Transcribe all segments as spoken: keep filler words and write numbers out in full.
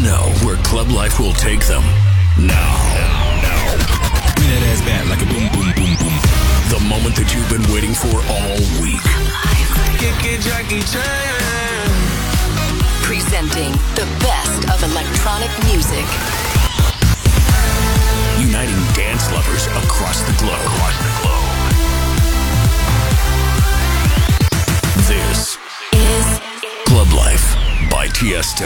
know where club life will take them. Now. Now. Bring that ass back like a boom, boom, boom, boom. The moment that you've been waiting for all week. Kick it, Jackie Chan. Presenting the best of electronic music. Uniting dance lovers across the globe. Across the globe. This is Club Life by Tiesto.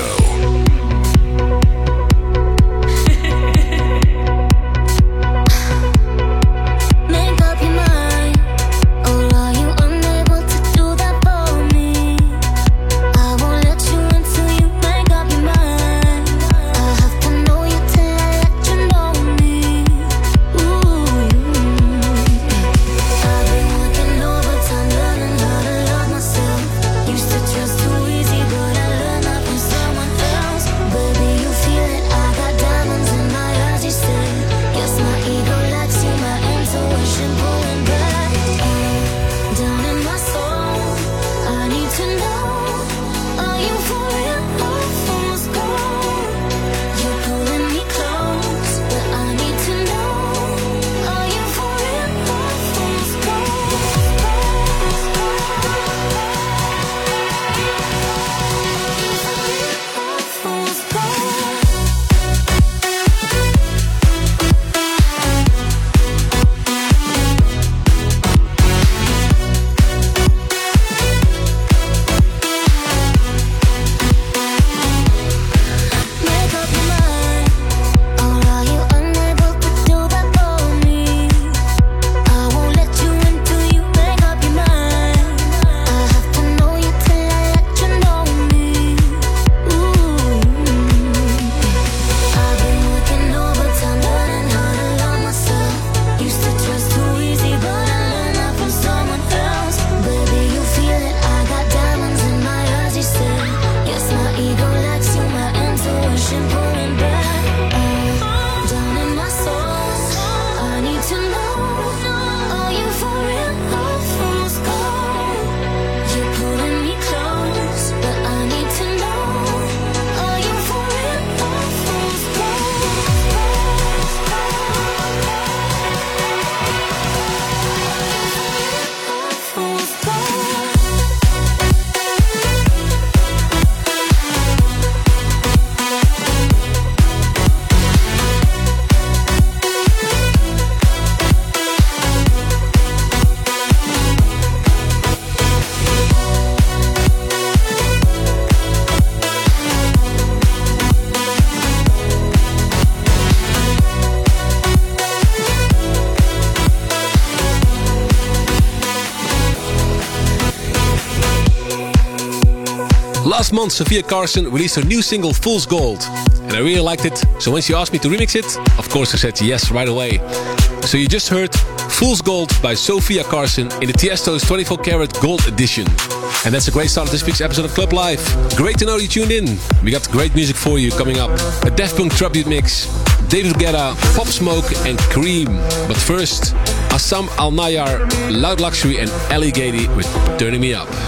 Last month, Sofia Carson released her new single, Fool's Gold. And I really liked it, so when she asked me to remix it, of course I said yes right away. So you just heard Fool's Gold by Sofia Carson in the Tiesto's twenty-four karat Gold Edition. And that's a great start of this week's episode of Club Life. Great to know you tuned in. We got great music for you coming up. A Daft Punk tribute mix, David Guetta, Pop Smoke and Cream. But first, Assam Al Nayar, Loud Luxury and Ellie Gady with Turning Me Up.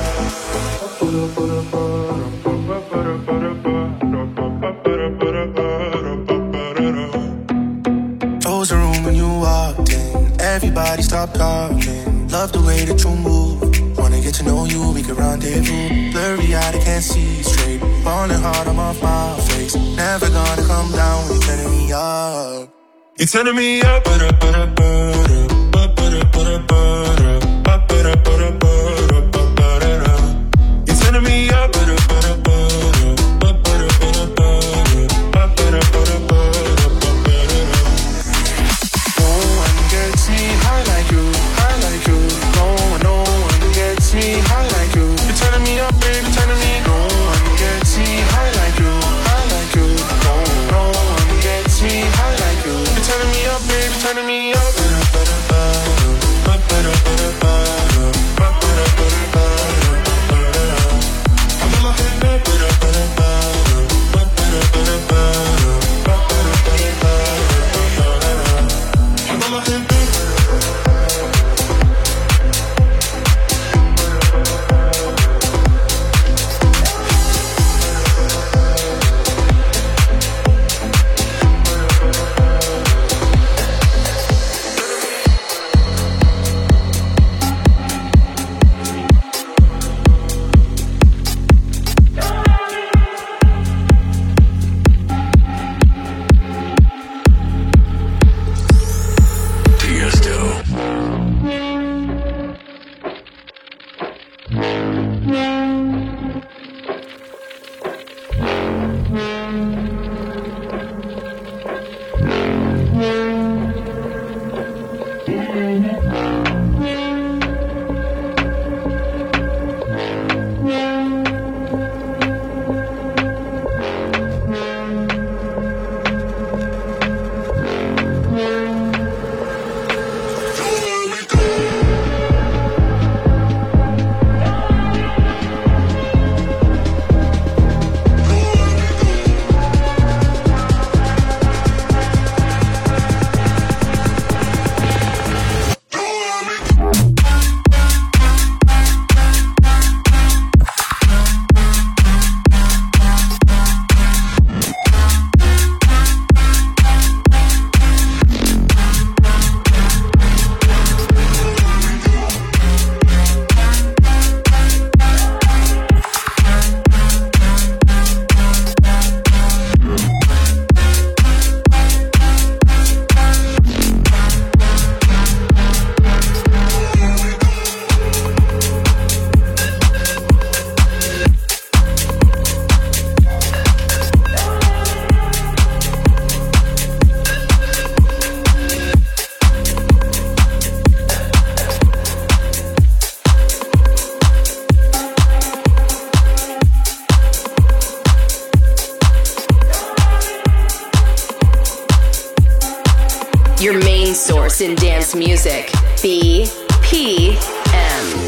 Close the room when you walked in. Everybody stop talking. Love the way that you move. Wanna get to know you, we can rendezvous. Blurry eyed, I can't see straight. Falling hard, I'm off my face. Never gonna come down when you're turning me up. You're turning me up. Turning me up, baby, turning me up. dance music. B P M.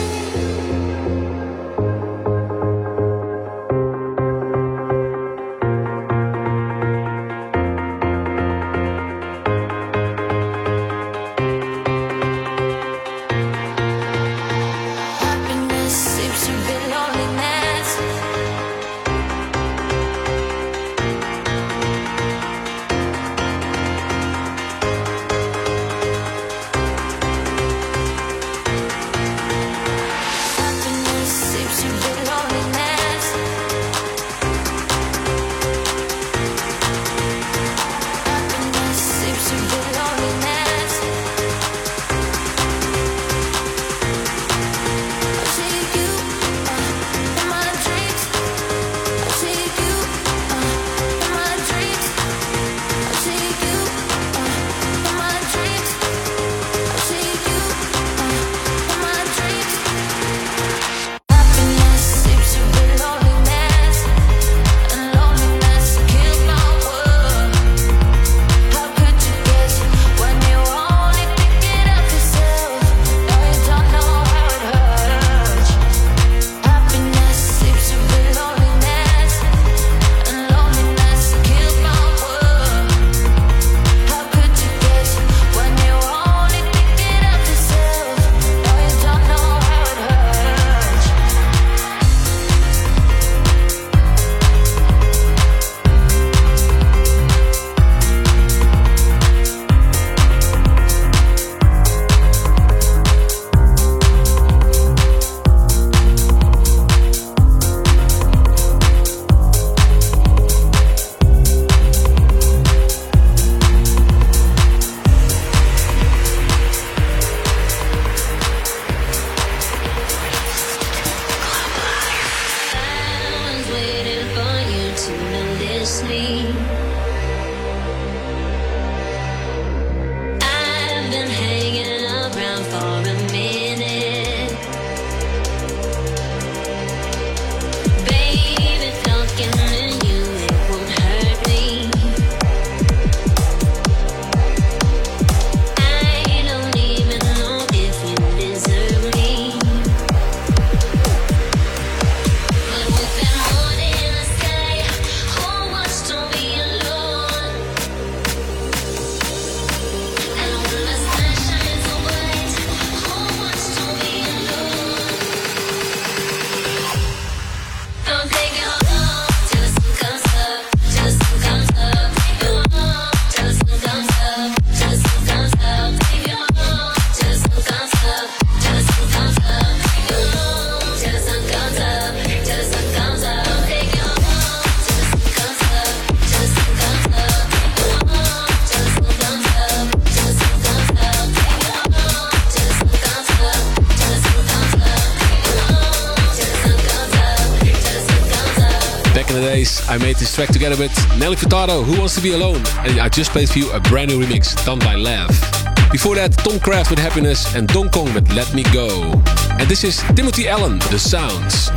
I made this track together with Nelly Furtado, Who Wants to Be Alone? And I just played for you a brand new remix done by Lav. Before that, Tom Craft with Happiness and Don Kong with Let Me Go. And this is Timothy Allen, The Sounds.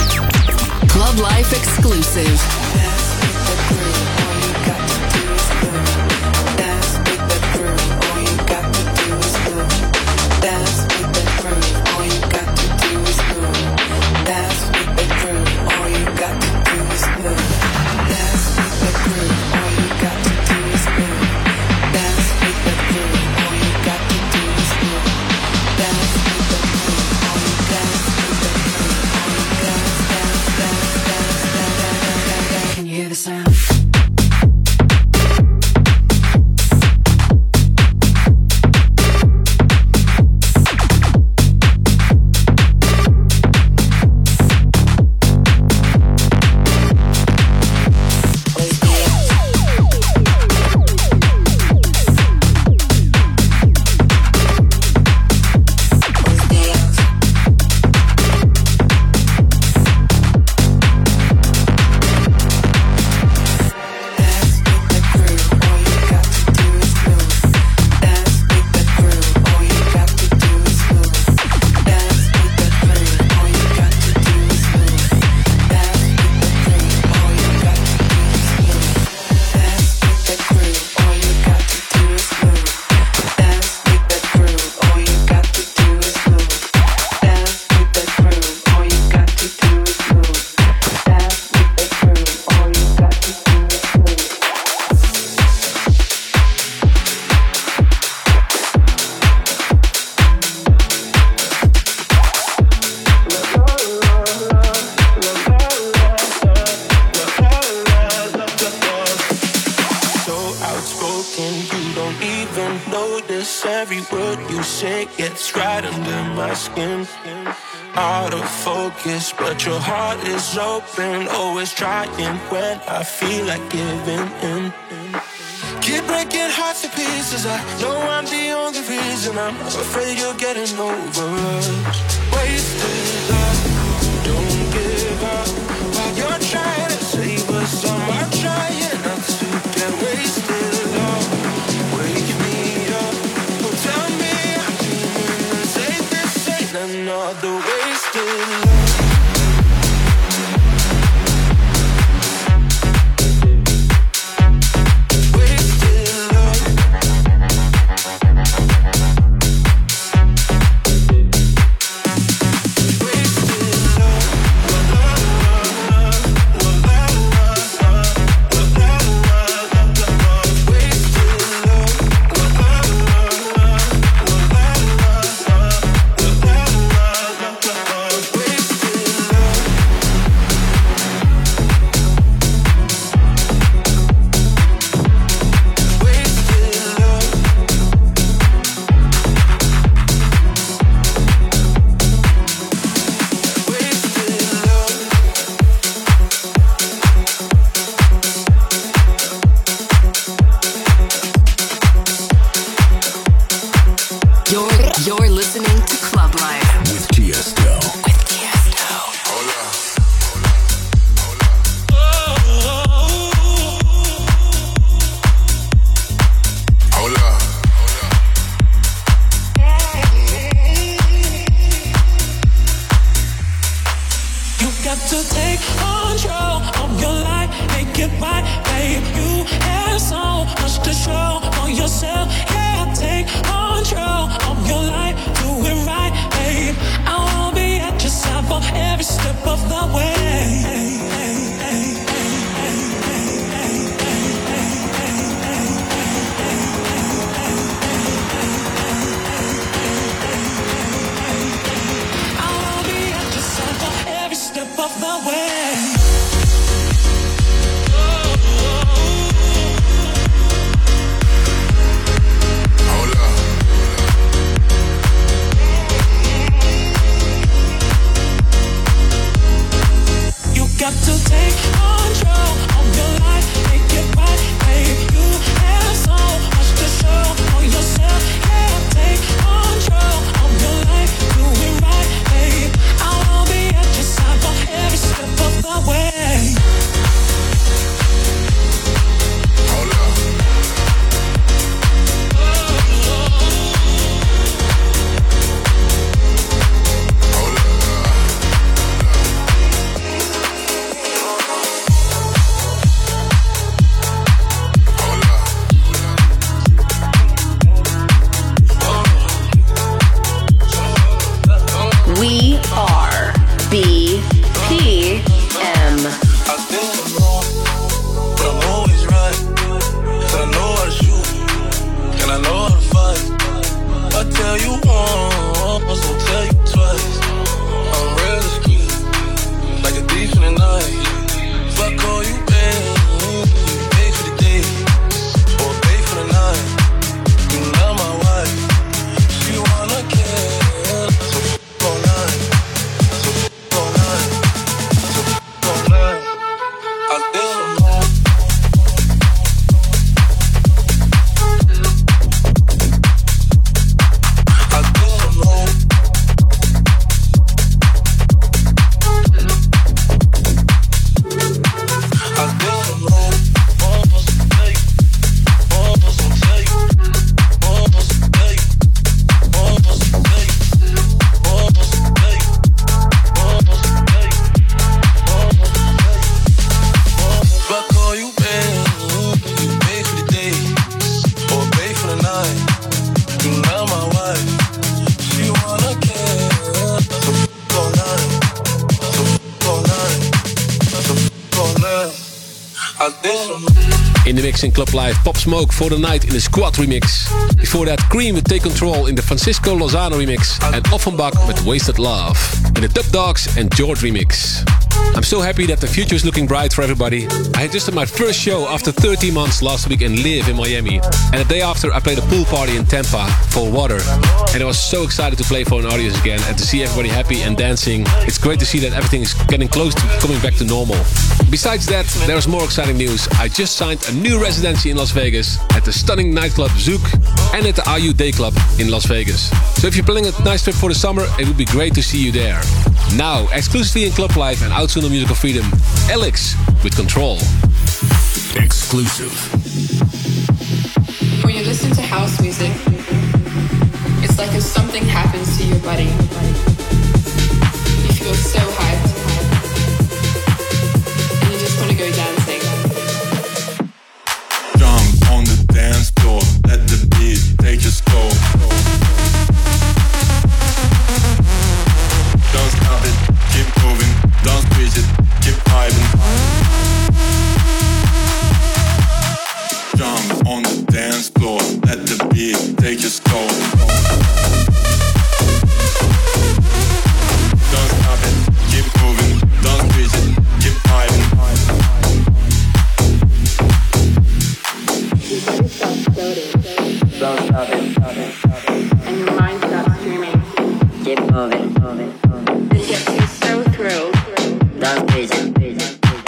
Club Life exclusive. Can you hear the sound? jealous. Every word you say gets right under my skin. Out of focus, but your heart is open. Always trying when I feel like giving in. Keep breaking hearts to pieces. I know I'm the only reason. I'm afraid you're getting over us. Wasted love, don't give up. While you're trying to save us, I'm trying not to get wasted love. Wake me up, oh, tell me I'm dreaming. And say this ain't another wasted love. In the mix in Club Live, Pop Smoke for the Night in the Squad remix. Before that, Cream with Take Control in the Francisco Lozano remix. And Offenbach with Wasted Love in the Dub Dogs and George remix. I'm so happy that the future is looking bright for everybody. I had just had my first show after thirteen months last week in Live in Miami. And the day after, I played a pool party in Tampa for water. And I was so excited to play for an audience again and to see everybody happy and dancing. It's great to see that everything is getting close to coming back to normal. Besides that, there's more exciting news. I just signed a new residency in Las Vegas at the stunning nightclub Zouk and at the R U Day Club in Las Vegas. So if you're planning a nice trip for the summer, it would be great to see you there. Now, exclusively in Club Life and out soon on Musical Freedom, Alex with Control. Exclusive. When you listen to house music, it's like if something happens to your body. You feel so hyped, and you just want to go dancing. Jump on the dance floor, let the beat take you slow. Don't stop it, keep moving, don't squeeze it, keep vibing. Jump on the dance floor, let the beat take you slow. Don't stop it, keep moving, don't squeeze it, keep vibing. Don't stop it, stop it, stop it. And your mind stops dreaming. Keep moving, moving, moving. It gets you so thrilled. Don't squeeze it, squeeze it, squeeze it.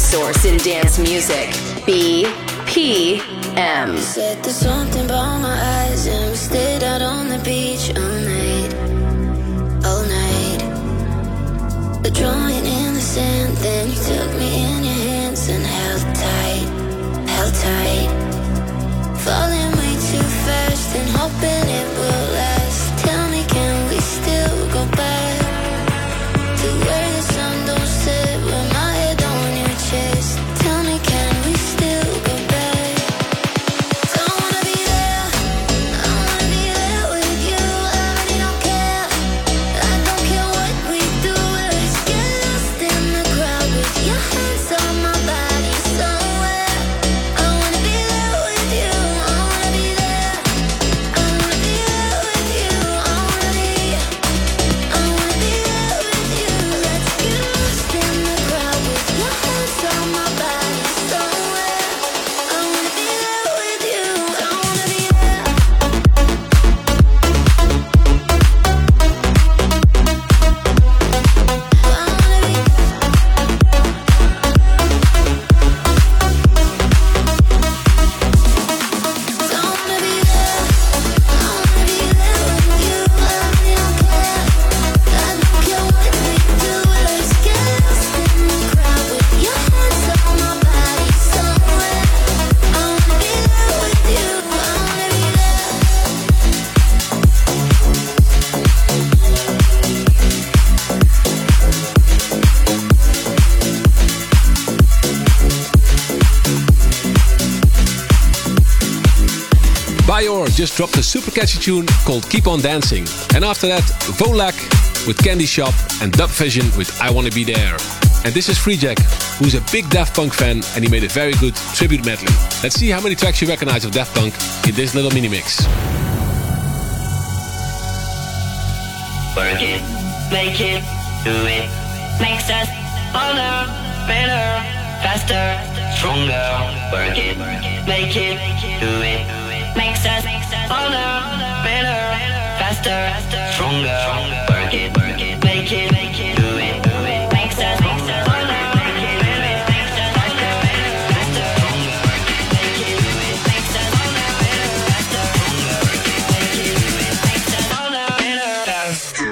source in dance music. B P M. You said there's something about my eyes, and we stayed out on the beach all night, all night. The drawing in the sand, then you took me in your hands and held tight, held tight. Falling way too fast and hoping it will last. Tell me, can we still go back to where the sun don't set with my head on your chest? Tell me, can we still go back? I wanna be there, I wanna be there with you. I really don't care, I don't care what we do. Let's get lost in the crowd with your hands on my body somewhere. I wanna be there with you, I wanna be there, I wanna be there with you. I wanna be, I wanna be there with you. Let's get lost in the crowd with your hands on my body somewhere. I wanna be there with you, I wanna be there. Bayor just dropped a super catchy tune called Keep On Dancing. And after that, Volak with Candy Shop and Dub Vision with I Wanna Be There. And this is Freejack, who's a big Daft Punk fan, and he made a very good tribute medley. Let's see how many tracks you recognize of Daft Punk in this little mini mix. Work it, make it, do it. Makes us harder, better, faster, stronger. Work it, make it, do it. Makes us harder, better, faster, stronger. Work it, make it, do it. Makes us harder, better, faster, stronger. Make it, do it. Makes us harder, better, faster, stronger. Make it, do it. Makes us harder, better, faster.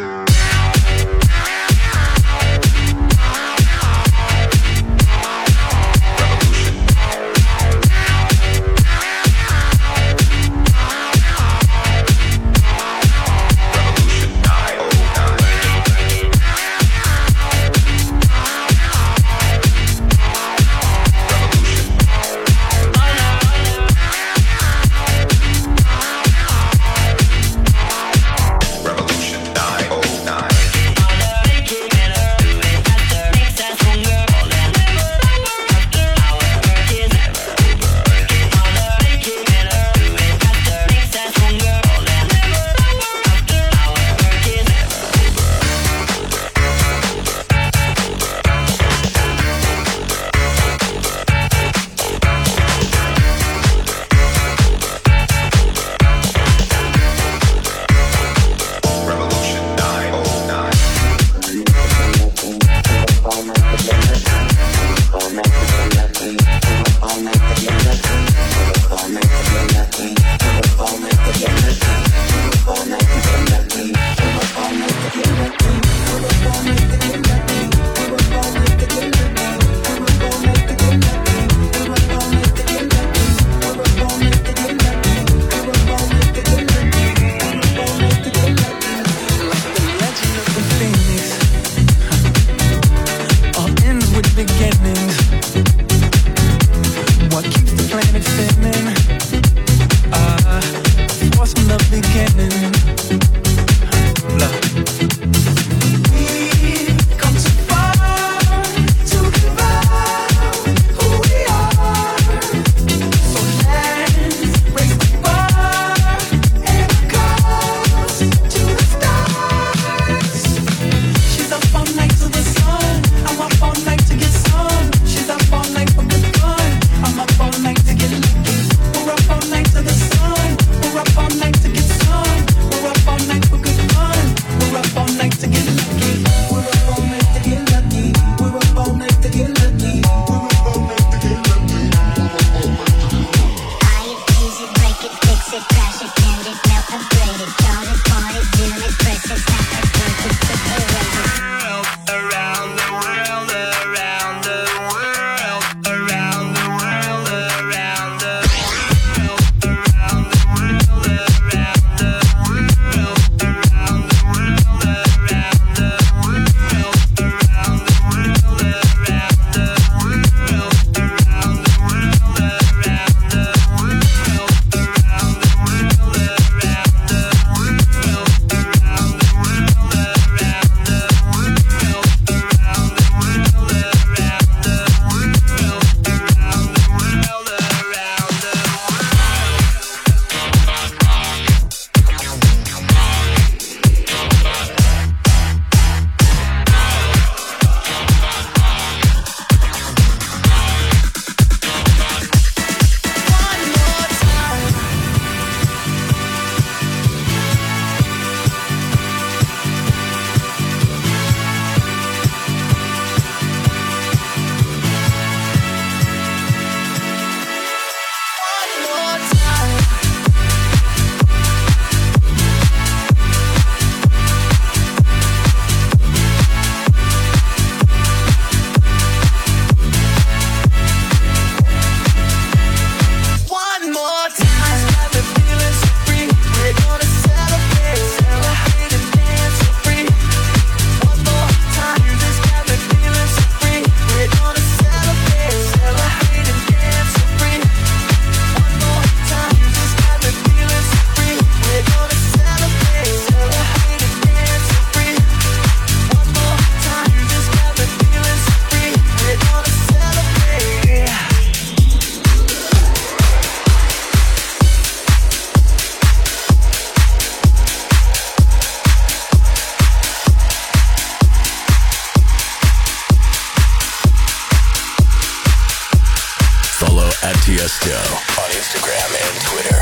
Tiesto on Instagram and Twitter.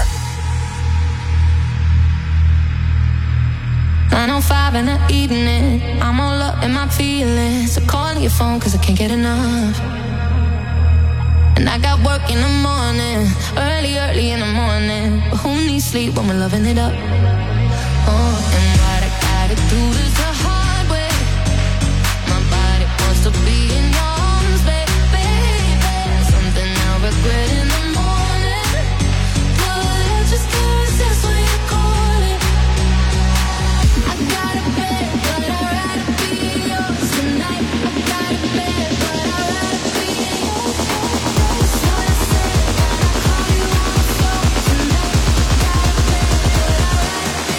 nine oh five in the evening, I'm all up in my feelings. So calling your phone cause I can't get enough. And I got work in the morning, early, early in the morning. But who needs sleep when we're loving it up? Oh, and what I gotta do is the hard way. My body wants to be in your arms, baby. Something I'll regret in the morning. But I just can't resist when you call it. I got a bed, but I'd rather be yours tonight. I got a bed, but I'd rather be yours. That's what I said, and I call you on the phone tonight. I got a bed, but I'd rather be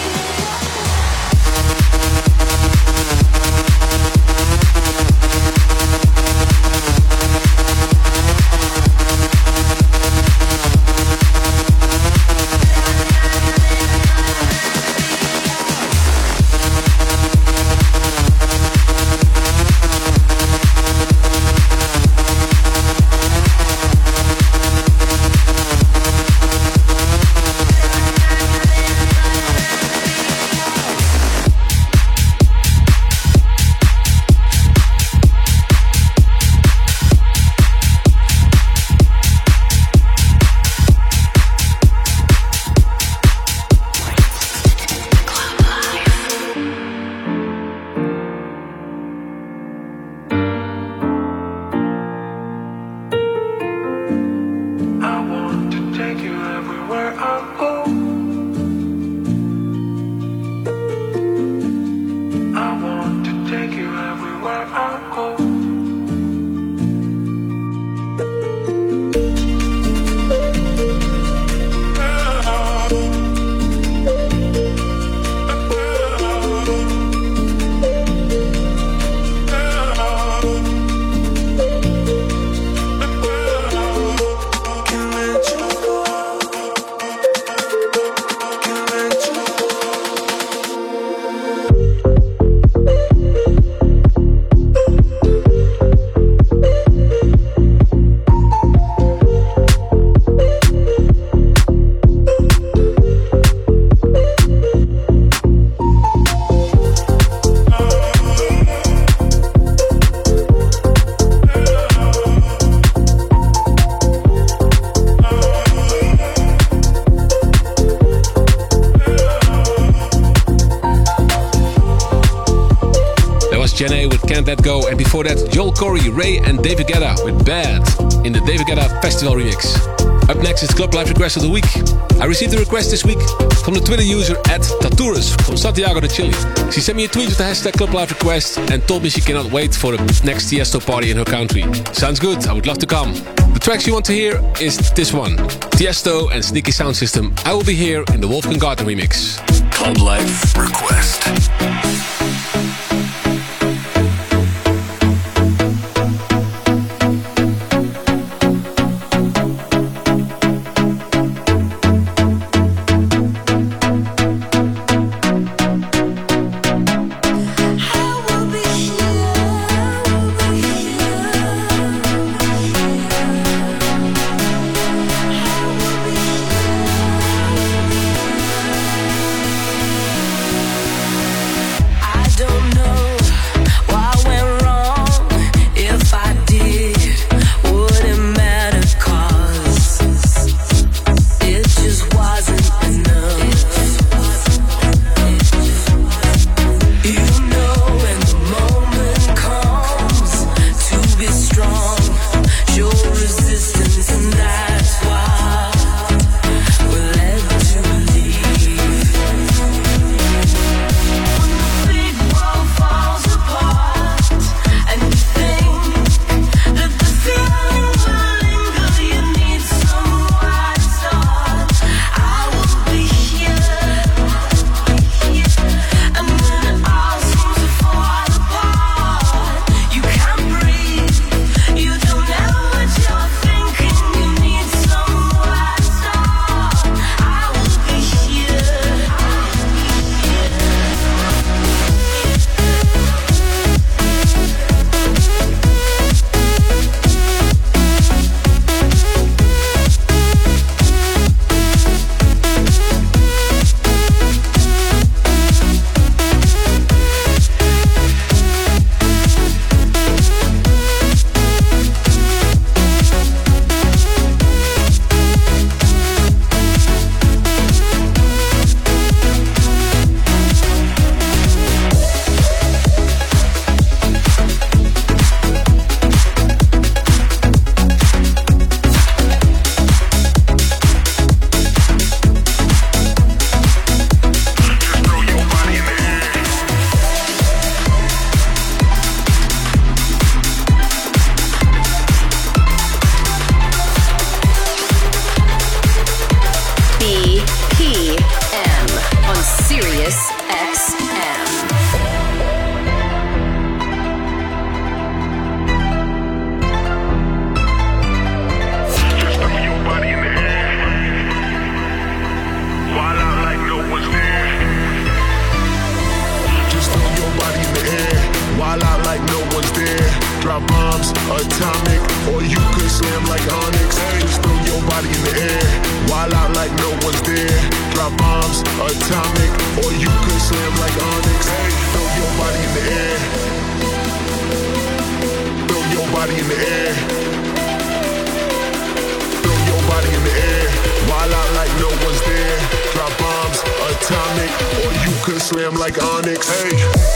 Jenny with Can't Let Go, and before that Joel Corey, Ray and David Guetta with Bad in the David Guetta Festival remix. Up next is Club Life Request of the Week. I received a request this week from the Twitter user at Tatourus from Santiago de Chile. She sent me a tweet with the hashtag Club Life Request and told me she cannot wait for the next Tiesto party in her country. Sounds good, I would love to come. The tracks you want to hear is this one, Tiesto and Sneaky Sound System, I Will Be Here in the Wolfgang Garten remix. Club Life Request. I don't drop bombs, atomic, or you could slam like Onyx. Hey, throw your body in the air. Throw your body in the air. Throw your body in the air. Wild out like no one's there. Drop bombs, atomic, or you could slam like Onyx. Hey.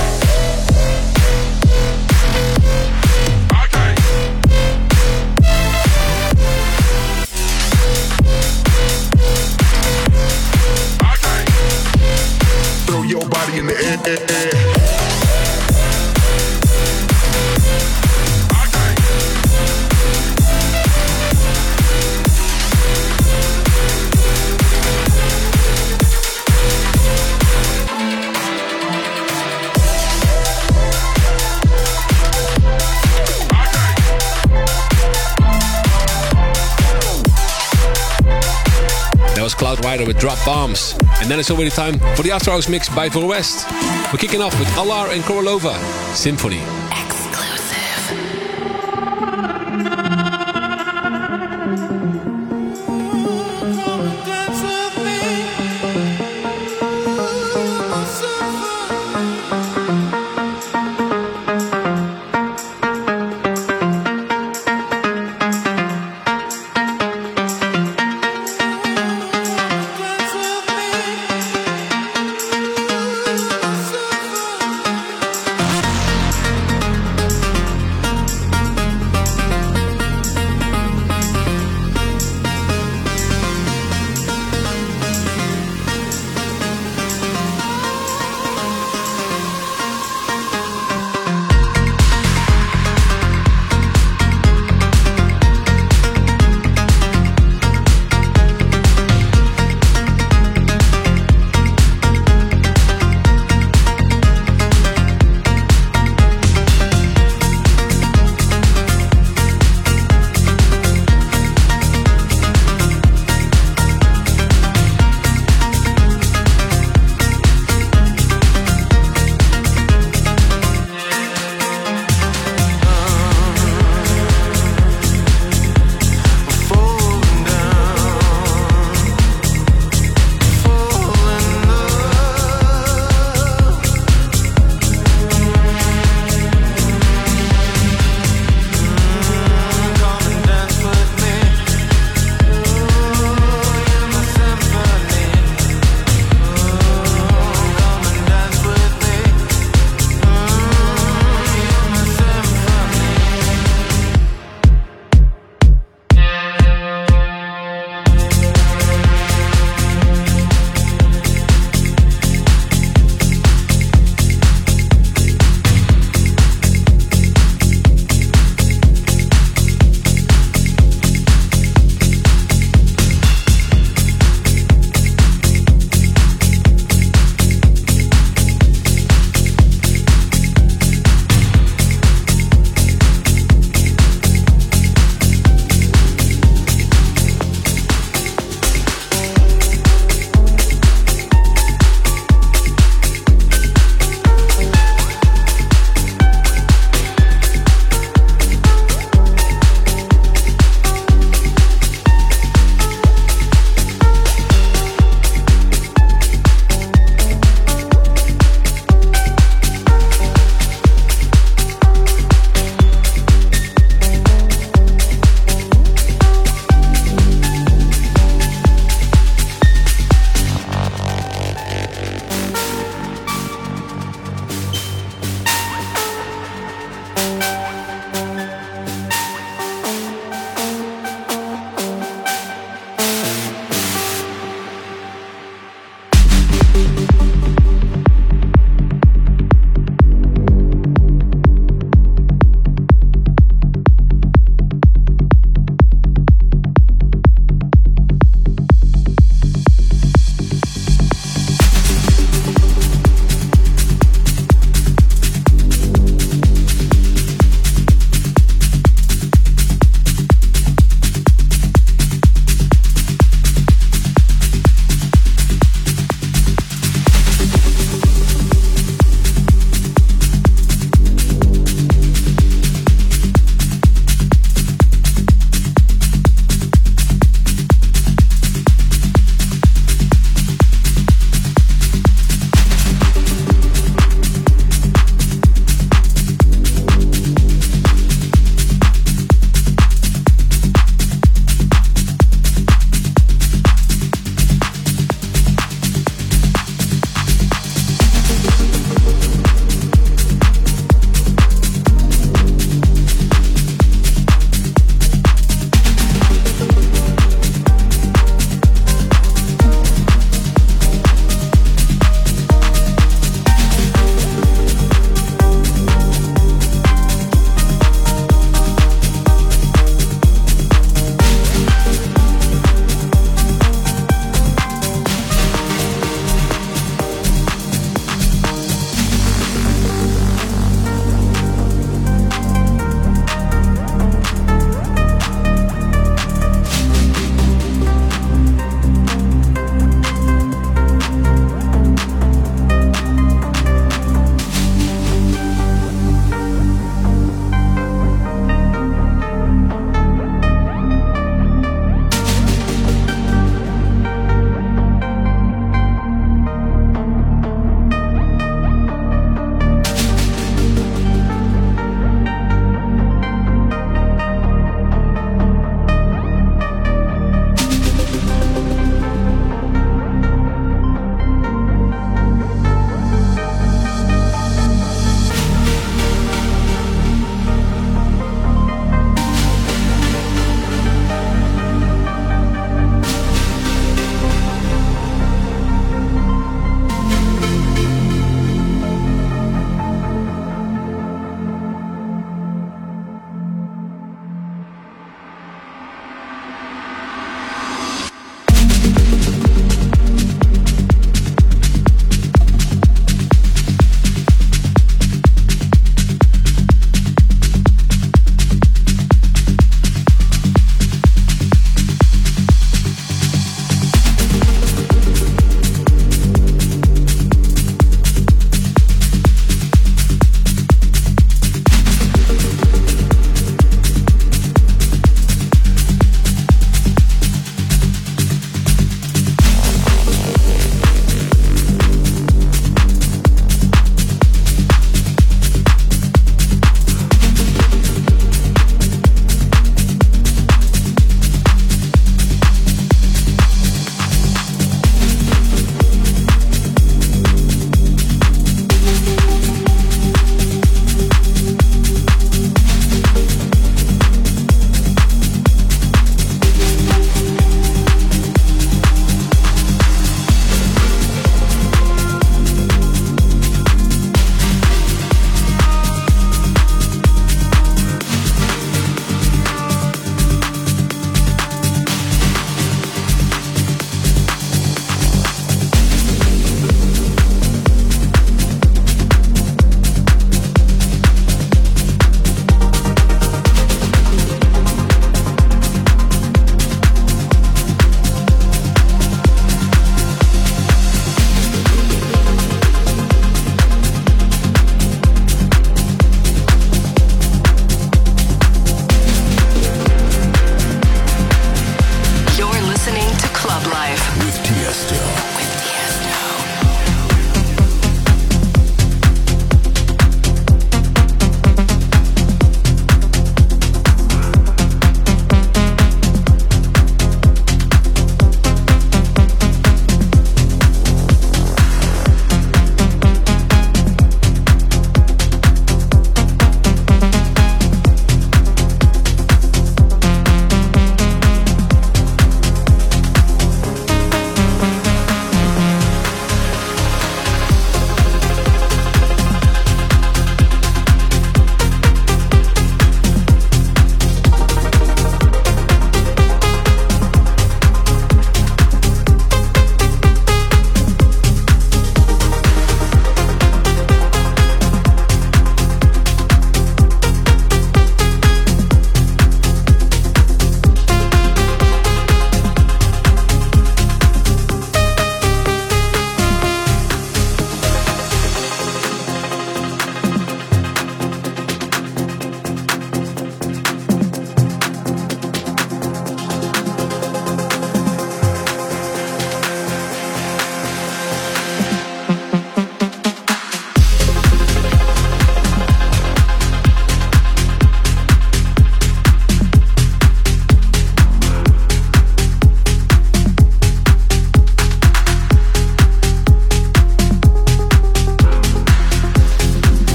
Your body in the air, air, air. That was Cloud Rider with Drop Bombs. And then it's already time for the After Hours mix by Voor West. We're kicking off with Alar and Korolova, Symphony.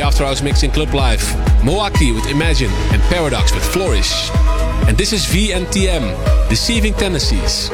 After Hours mix in Club Live. Moaki with Imagine and Paradox with Flourish. And this is V N T M, Deceiving Tendencies.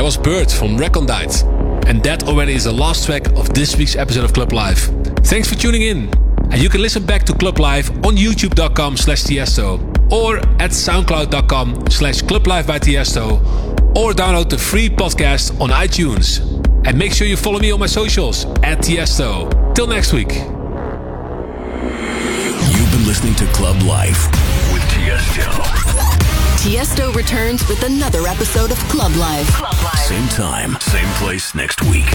was Bird from Recondite. And that already is the last track of this week's episode of Club Live. Thanks for tuning in. And you can listen back to Club Live on youtube.com slash Tiesto or at soundcloud.com slash Club Live by Tiesto, or download the free podcast on iTunes. And make sure you follow me on my socials at Tiesto. Till next week. You've been listening to Club Life with Tiesto. Tiesto returns with another episode of Club Live. Club Live. Same time, same place next week.